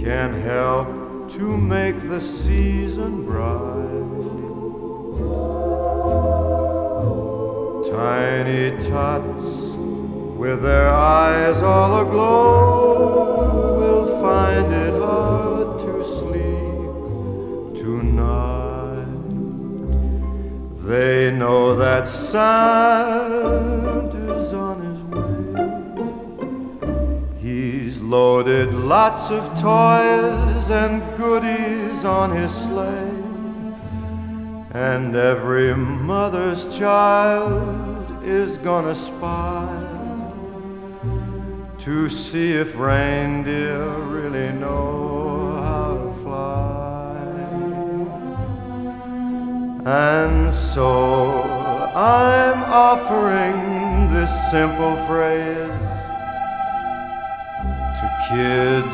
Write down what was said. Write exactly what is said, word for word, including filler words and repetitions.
can help to make the season bright. Tiny tots with their eyes all aglow will find it hard to sleep tonight. They know that Santa's on his way. He's loaded lots of toys and goodies on his sleigh, and every mother's child is gonna spy to see if reindeer really know how to fly. And so I'm offering this simple phrase to kids